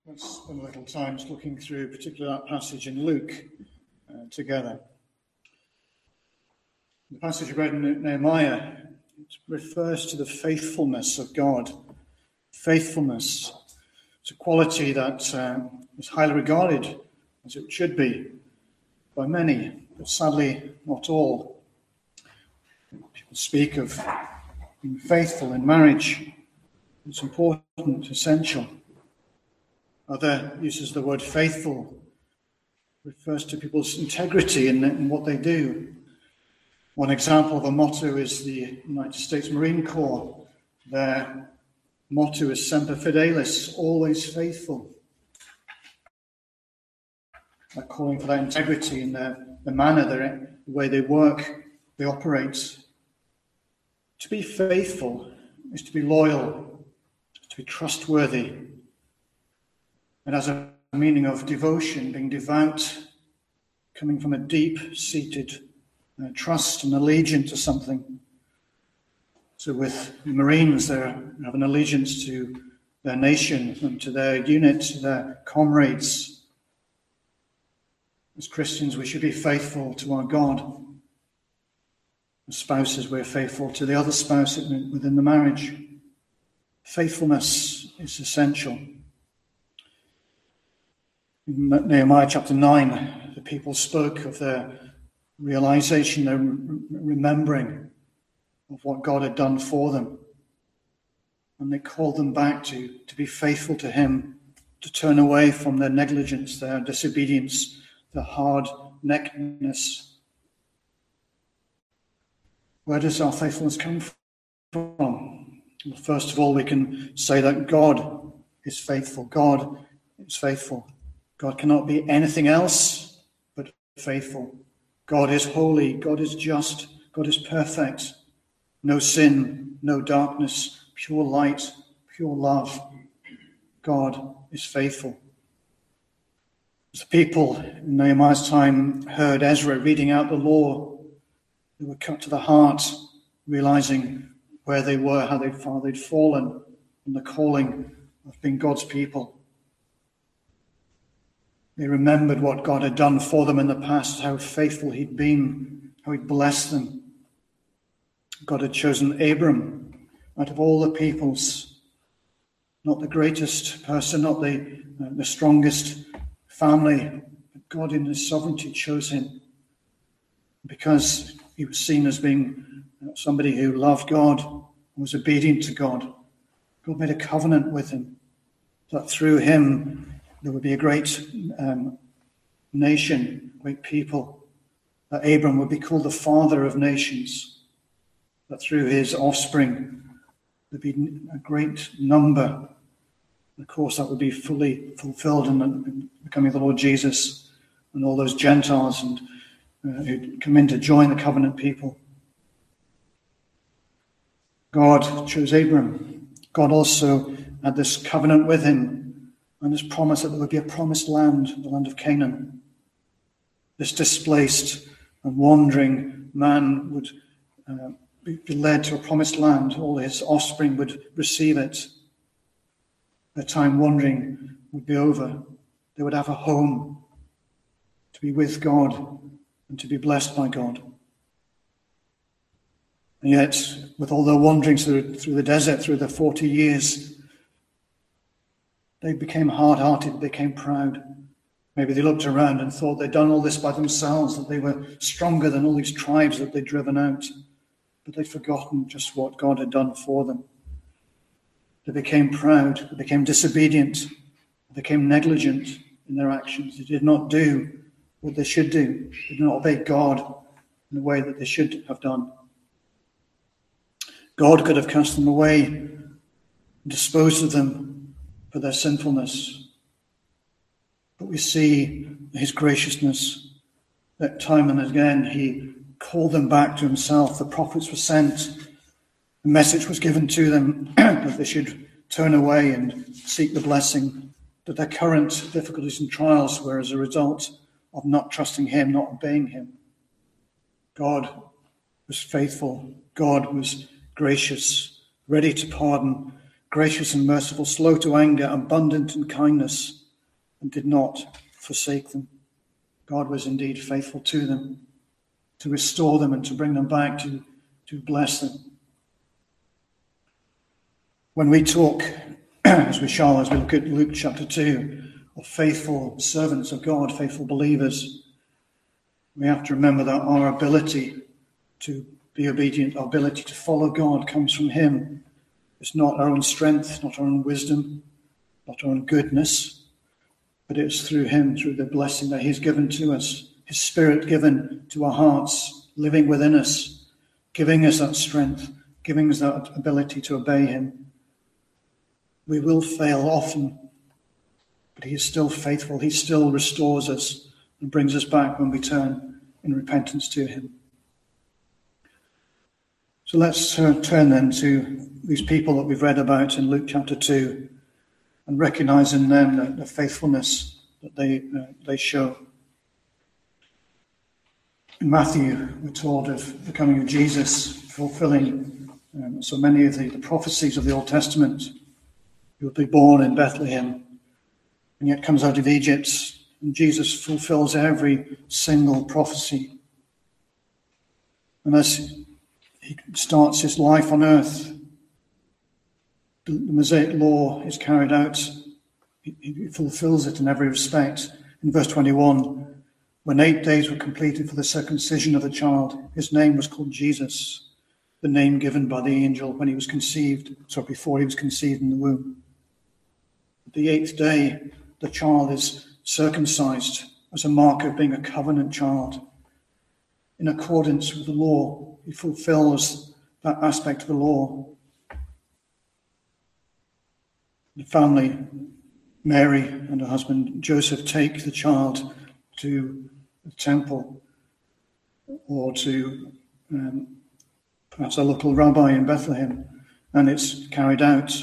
Let's spend a little time looking through particularly that passage in Luke together. The passage we read in Nehemiah, it refers to the faithfulness of God. Faithfulness. It's a quality that is highly regarded, as it should be, by many, but sadly not all. People speak of being faithful in marriage. It's important, essential. Other uses the word faithful, refers to people's integrity in what they do. One example of a motto is the United States Marine Corps. Their motto is Semper Fidelis, always faithful. They're calling for that integrity in the manner, the way they work, they operate. To be faithful is to be loyal, to be trustworthy. It has a meaning of devotion, being devout, coming from a deep-seated trust and allegiance to something. So with the Marines, they have an allegiance to their nation and to their unit, to their comrades. As Christians, we should be faithful to our God. As spouses, we're faithful to the other spouse within the marriage. Faithfulness is essential. In Nehemiah chapter 9, the people spoke of their realization, their remembering of what God had done for them. And they called them back to be faithful to Him, to turn away from their negligence, their disobedience, their hard-neckedness. Where does our faithfulness come from? Well, first of all, we can say that God is faithful. God is faithful. God cannot be anything else but faithful. God is holy. God is just. God is perfect. No sin, no darkness, pure light, pure love. God is faithful. As the people in Nehemiah's time heard Ezra reading out the law, they were cut to the heart, realizing where they were, how they'd fallen in the calling of being God's people. They remembered what God had done for them in the past, how faithful He'd been, how He'd blessed them. God had chosen Abram out of all the peoples, not the greatest person, not the strongest family, but God in His sovereignty chose him because he was seen as being somebody who loved God and was obedient to God. God made a covenant with him that through him there would be a great nation, great people, that Abram would be called the father of nations, that through his offspring there'd be a great number. Of course, that would be fully fulfilled in becoming the Lord Jesus and all those Gentiles and who'd come in to join the covenant people. God chose Abram. God also had this covenant with him and this promise that there would be a promised land, the land of Canaan. This displaced and wandering man would be led to a promised land. All his offspring would receive it. Their time wandering would be over. They would have a home to be with God and to be blessed by God. And yet, with all their wanderings through the desert, through the 40 years, they became hard-hearted, they became proud. Maybe they looked around and thought they'd done all this by themselves, that they were stronger than all these tribes that they'd driven out. But they'd forgotten just what God had done for them. They became proud, they became disobedient, they became negligent in their actions. They did not do what they should do. They did not obey God in the way that they should have done. God could have cast them away and disposed of them for their sinfulness. But we see his graciousness that time and again he called them back to himself. The prophets were sent. The message was given to them that they should turn away and seek the blessing, that their current difficulties and trials were as a result of not trusting him, not obeying him. God was faithful. God was gracious, ready to pardon, gracious and merciful, slow to anger, abundant in kindness, and did not forsake them. God was indeed faithful to them, to restore them and to bring them back, to bless them. When we talk, as we look at Luke chapter 2, of faithful servants of God, faithful believers, we have to remember that our ability to be obedient, our ability to follow God comes from him. It's not our own strength, not our own wisdom, not our own goodness, but it's through him, through the blessing that he's given to us, his Spirit given to our hearts, living within us, giving us that strength, giving us that ability to obey him. We will fail often, but he is still faithful. He still restores us and brings us back when we turn in repentance to him. So let's turn then to these people that we've read about in Luke chapter 2 and recognize in them the faithfulness that they show. In Matthew, we're told of the coming of Jesus, fulfilling so many of the prophecies of the Old Testament. He will be born in Bethlehem, and yet comes out of Egypt, and Jesus fulfills every single prophecy. And as he starts his life on earth, the Mosaic law is carried out. He fulfills it in every respect. In verse 21, when 8 days were completed for the circumcision of the child, his name was called Jesus, the name given by the angel when he was conceived, before he was conceived in the womb. The 8th day, the child is circumcised as a mark of being a covenant child. In accordance with the law, he fulfills that aspect of the law. The family, Mary and her husband Joseph, take the child to the temple or to perhaps a local rabbi in Bethlehem, and it's carried out.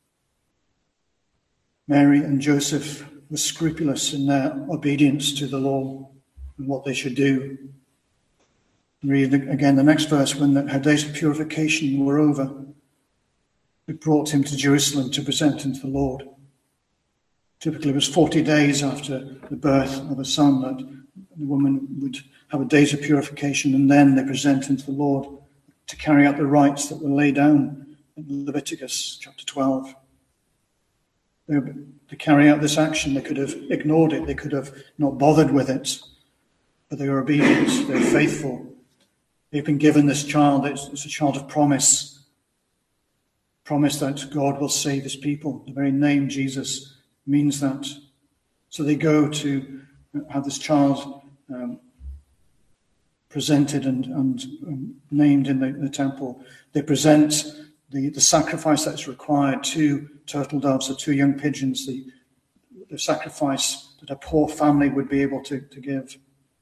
Mary and Joseph were scrupulous in their obedience to the law and what they should do. Read again the next verse. When her days of purification were over, they brought him to Jerusalem to present him to the Lord. Typically, it was 40 days after the birth of a son that the woman would have a days of purification, and then they present him to the Lord to carry out the rites that were laid down in Leviticus chapter 12. To carry out this action, they could have ignored it, they could have not bothered with it, but they were obedient, they were faithful. They've been given this child, it's a child of promise that God will save his people. The very name Jesus means that. So they go to have this child presented and named in the temple. They present the sacrifice that's required, 2 turtle doves or 2 young pigeons, the sacrifice that a poor family would be able to give.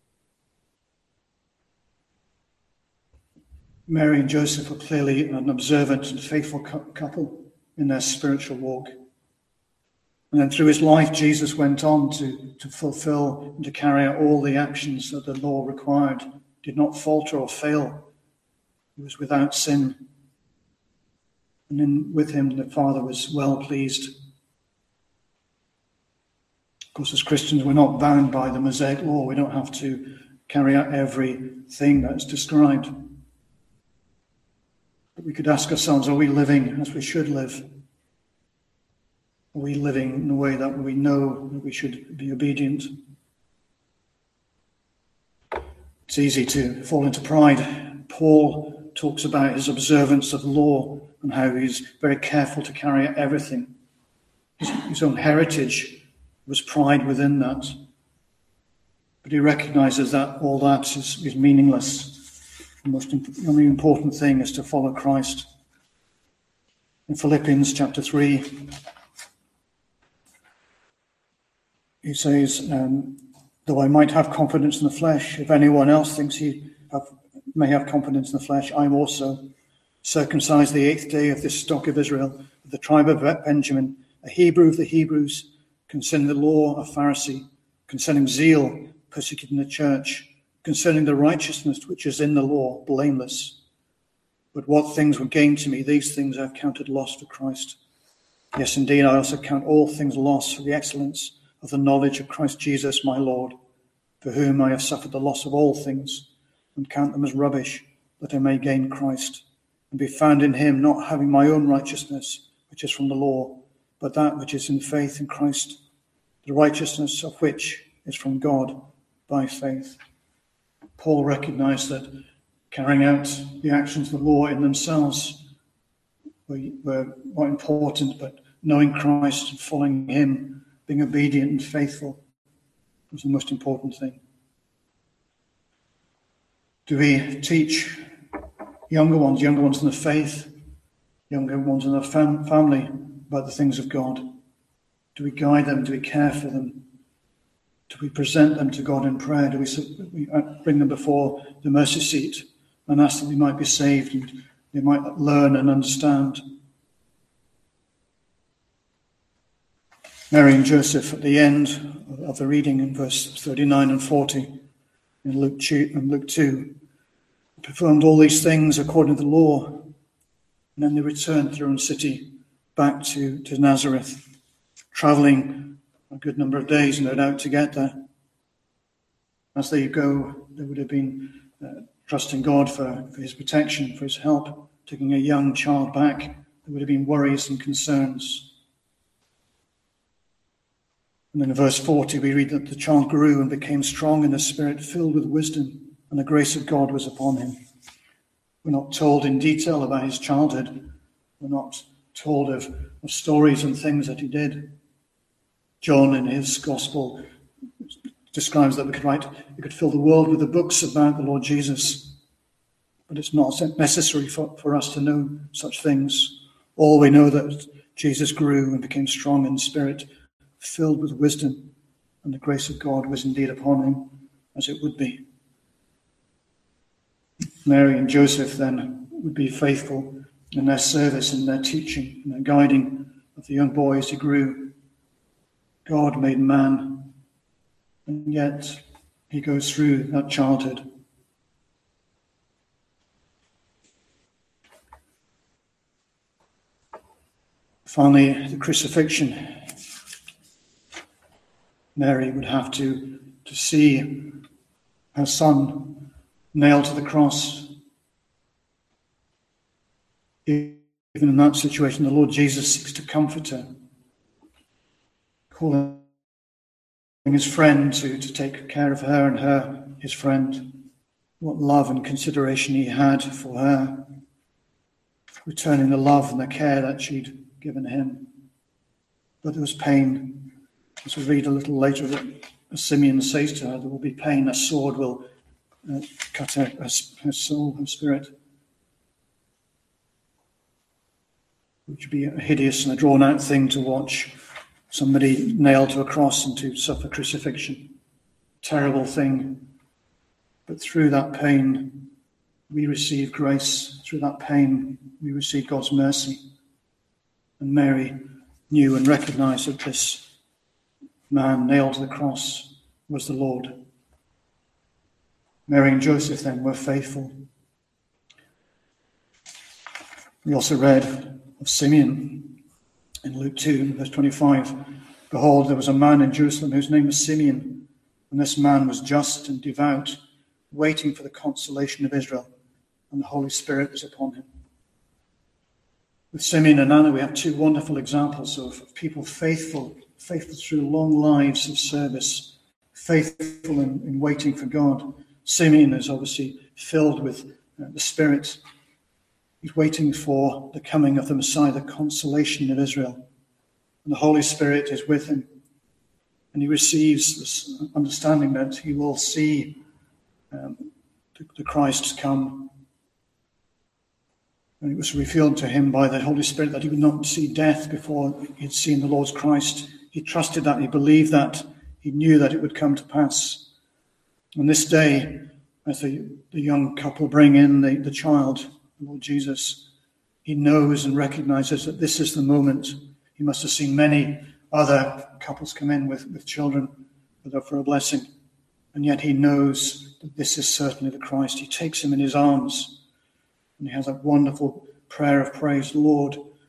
Mary and Joseph were clearly an observant and faithful couple in their spiritual walk. And then through his life, Jesus went on to fulfill and to carry out all the actions that the law required. Did not falter or fail. He was without sin. And with him, the Father was well pleased. Of course, as Christians, we're not bound by the Mosaic law. We don't have to carry out everything that's described. But we could ask ourselves, are we living as we should live? Are we living in a way that we know that we should be obedient? It's easy to fall into pride. Paul talks about his observance of the law and how he's very careful to carry out everything. His own heritage was pride within that. But he recognizes that all that is meaningless. The only important thing is to follow Christ. In Philippians chapter 3, he says, though I might have confidence in the flesh, if anyone else thinks he may have confidence in the flesh, I'm also circumcised the 8th day of this stock of Israel, of the tribe of Benjamin, a Hebrew of the Hebrews, concerning the law, a Pharisee, concerning zeal, persecuting the church, concerning the righteousness which is in the law, blameless. But what things were gained to me, these things I have counted loss for Christ. Yes, indeed, I also count all things lost for the excellence of the knowledge of Christ Jesus my Lord, for whom I have suffered the loss of all things, and count them as rubbish, that I may gain Christ, and be found in him, not having my own righteousness, which is from the law, but that which is in faith in Christ, the righteousness of which is from God by faith. Paul recognized that carrying out the actions of the law in themselves were not important, but knowing Christ and following him, being obedient and faithful, was the most important thing. Do we teach younger ones in the faith, younger ones in the family about the things of God? Do we guide them? Do we care for them? Do we present them to God in prayer? Do we bring them before the mercy seat and ask that they might be saved and they might learn and understand? Mary and Joseph, at the end of the reading in verse 39 and 40 in Luke 2, performed all these things according to the law, and then they returned to their own city back to Nazareth, travelling a good number of days, no doubt, to get there. As they go, they would have been trusting God for his protection, for his help, taking a young child back. There would have been worries and concerns. And then in verse 40, we read that the child grew and became strong in the spirit, filled with wisdom, and the grace of God was upon him. We're not told in detail about his childhood. We're not told of stories and things that he did. John, in his gospel, describes that we could fill the world with the books about the Lord Jesus. But it's not necessary for us to know such things. All we know that Jesus grew and became strong in spirit, filled with wisdom, and the grace of God was indeed upon him, as it would be. Mary and Joseph then would be faithful in their service, in their teaching, in their guiding of the young boy as he grew. God made man, and yet he goes through that childhood. Finally, the crucifixion. Mary would have to see her son nailed to the cross. Even in that situation, the Lord Jesus seeks to comfort her, calling his friend to take care of her and her, his friend. What love and consideration he had for her, returning the love and the care that she'd given him. But there was pain. As we read a little later, that Simeon says to her, there will be pain, a sword will cut out her soul, her spirit. Which would be a hideous and a drawn-out thing to watch somebody nailed to a cross and to suffer crucifixion. Terrible thing. But through that pain, we receive grace. Through that pain, we receive God's mercy. And Mary knew and recognized that this man nailed to the cross was the Lord. Mary and Joseph then were faithful. We also read of Simeon in Luke 2, verse 25. Behold, there was a man in Jerusalem whose name was Simeon, and this man was just and devout, waiting for the consolation of Israel, and the Holy Spirit was upon him. With Simeon and Anna, we have two wonderful examples of people faithful through long lives of service, faithful in waiting for God. Simeon is obviously filled with the Spirit. He's waiting for the coming of the Messiah, the consolation of Israel. And the Holy Spirit is with him. And he receives this understanding that he will see the Christ come. And it was revealed to him by the Holy Spirit that he would not see death before he'd seen the Lord's Christ. He trusted that, he believed that, he knew that it would come to pass. On this day, as the young couple bring in the child, the Lord Jesus, he knows and recognizes that this is the moment. He must have seen many other couples come in with children for a blessing. And yet he knows that this is certainly the Christ. He takes him in his arms. And he has that wonderful prayer of praise. Lord,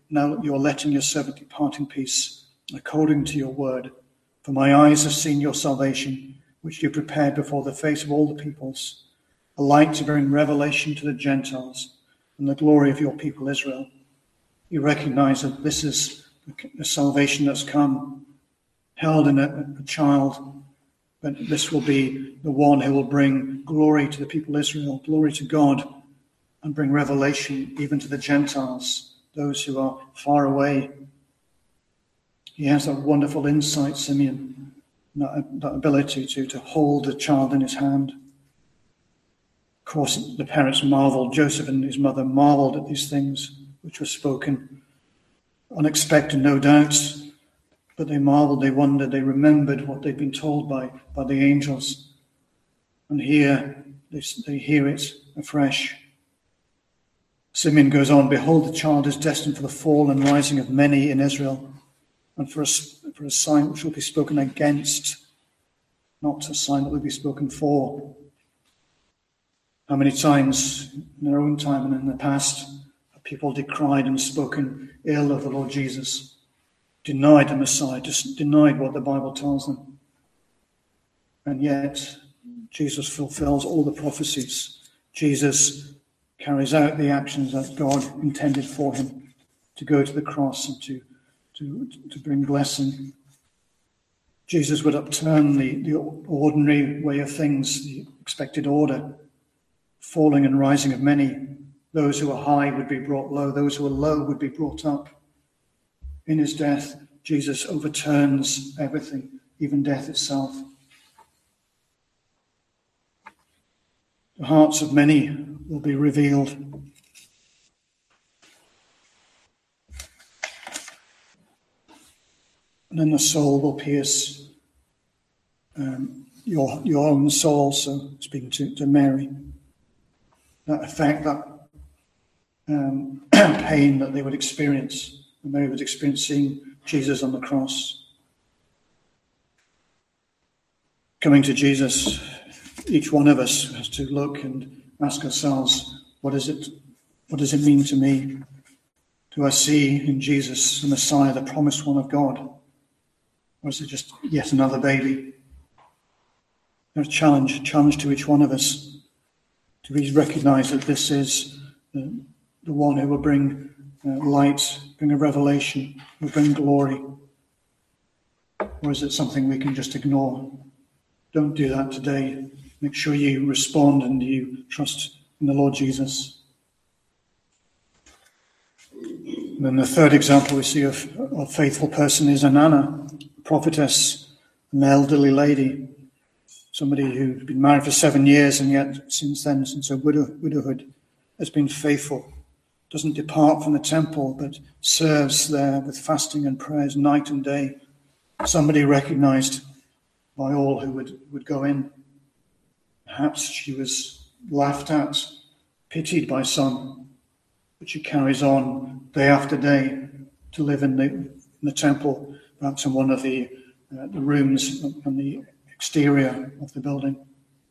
now you're letting your servant depart in peace, according to your word. For my eyes have seen your salvation, which you prepared before the face of all the peoples, a light to bring revelation to the Gentiles and the glory of your people Israel. You recognize that this is the salvation that's come, held in a child, but this will be the one who will bring glory to the people Israel, glory to God, and bring revelation even to the Gentiles, those who are far away. He has that wonderful insight, Simeon, that ability to hold the child in his hand. Of course, the parents marveled. Joseph and his mother marveled at these things which were spoken. Unexpected, no doubt, but they marveled, they wondered, they remembered what they'd been told by the angels. And here, they hear it afresh. Simeon goes on, behold, the child is destined for the fall and rising of many in Israel, and for a sign which will be spoken against, not a sign that will be spoken for. How many times in our own time and in the past have people decried and spoken ill of the Lord Jesus, denied the Messiah, just denied what the Bible tells them. And yet, Jesus fulfills all the prophecies. Jesus carries out the actions that God intended for him, to go to the cross and to bring blessing. Jesus would upturn the ordinary way of things, the expected order, falling and rising of many. Those who are high would be brought low, those who are low would be brought up. In his death, Jesus overturns everything, even death itself. The hearts of many will be revealed. And then the soul will pierce your own soul, so speaking to Mary. That effect, that pain that they would experience, and Mary would experience seeing Jesus on the cross. Coming to Jesus, each one of us has to look and ask ourselves, what does it mean to me? Do I see in Jesus the Messiah, the promised one of God? Or is it just yet another baby? There's a challenge to each one of us to recognize that this is the one who will bring light, bring a revelation, will bring glory. Or is it something we can just ignore? Don't do that today. Make sure you respond and you trust in the Lord Jesus. And then the third example we see of a faithful person is Anna, a prophetess, an elderly lady, somebody who's been married for 7 years and yet since her widowhood, has been faithful, doesn't depart from the temple but serves there with fasting and prayers night and day. Somebody recognized by all who would go in. Perhaps she was laughed at, pitied by some, but she carries on day after day to live in the temple, perhaps in one of the rooms on the exterior of the building.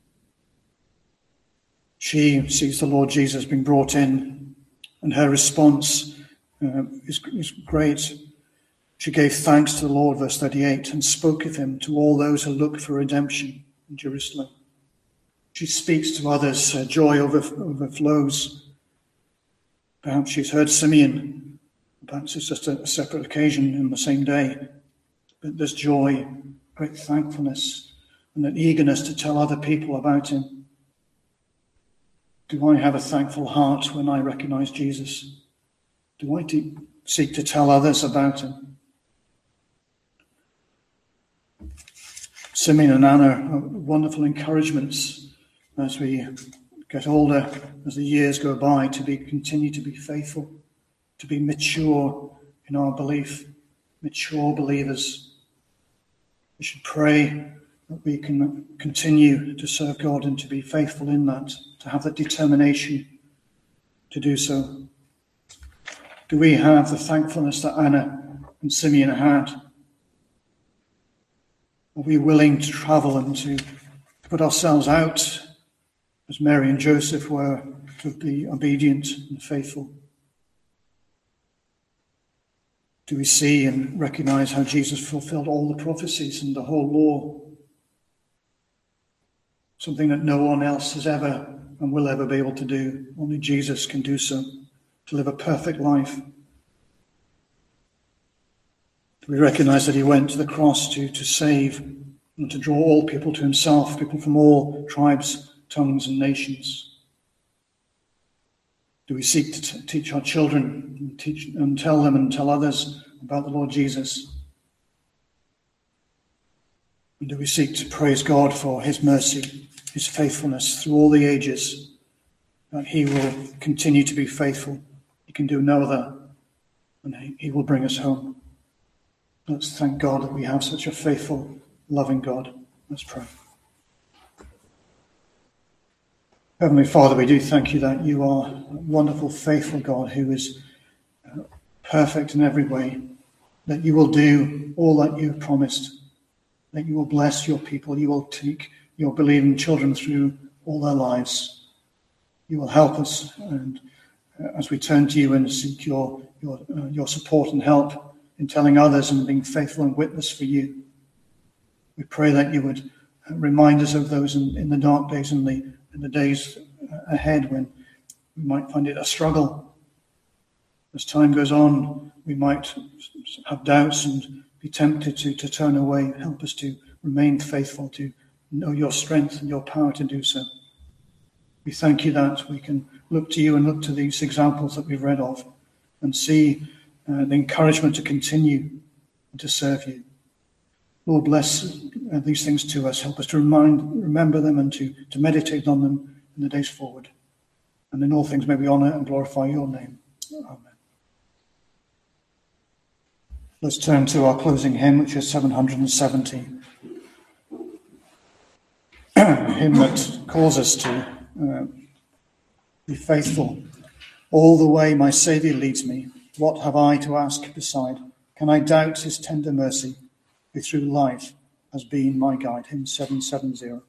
She sees the Lord Jesus being brought in, and her response is great. She gave thanks to the Lord, verse 38, and spoke of him to all those who look for redemption in Jerusalem. She speaks to others, her joy overflows. Perhaps she's heard Simeon. Perhaps it's just a separate occasion in the same day. But there's joy, great thankfulness, and an eagerness to tell other people about him. Do I have a thankful heart when I recognize Jesus? Do I seek to tell others about him? Simeon and Anna are wonderful encouragements as we get older, as the years go by, to continue to be faithful, to be mature in our belief, mature believers. We should pray that we can continue to serve God and to be faithful in that, to have that determination to do so. Do we have the thankfulness that Anna and Simeon had? Are we willing to travel and to put ourselves out as Mary and Joseph were, to be obedient and faithful? Do we see and recognize how Jesus fulfilled all the prophecies and the whole law? Something that no one else has ever and will ever be able to do. Only Jesus can do so, to live a perfect life. Do we recognize that he went to the cross to save and to draw all people to himself, people from all tribes, tongues, and nations? Do we seek to teach our children and teach and tell them and tell others about the Lord Jesus? And do we seek to praise God for his mercy, his faithfulness through all the ages, that he will continue to be faithful? He can do no other, and he will bring us home. Let's thank God that we have such a faithful, loving God. Let's pray. Heavenly Father, we do thank you that you are a wonderful, faithful God who is perfect in every way, that you will do all that you have promised, that you will bless your people, you will take your believing children through all their lives. You will help us, and as we turn to you and seek your support and help in telling others and being faithful and witness for you, we pray that you would remind us of those in the dark days and in the days ahead when we might find it a struggle. As time goes on, we might have doubts and be tempted to turn away. Help us to remain faithful, to know your strength and your power to do so. We thank you that we can look to you and look to these examples that we've read of and see the encouragement to continue and to serve you. Lord, bless these things to us. Help us to remember them and to meditate on them in the days forward. And in all things may we honour and glorify your name. Amen. Let's turn to our closing hymn, which is 770. A hymn that calls us to be faithful. All the way my Saviour leads me. What have I to ask beside? Can I doubt his tender mercy, who through life has been my guide? Hymn 770.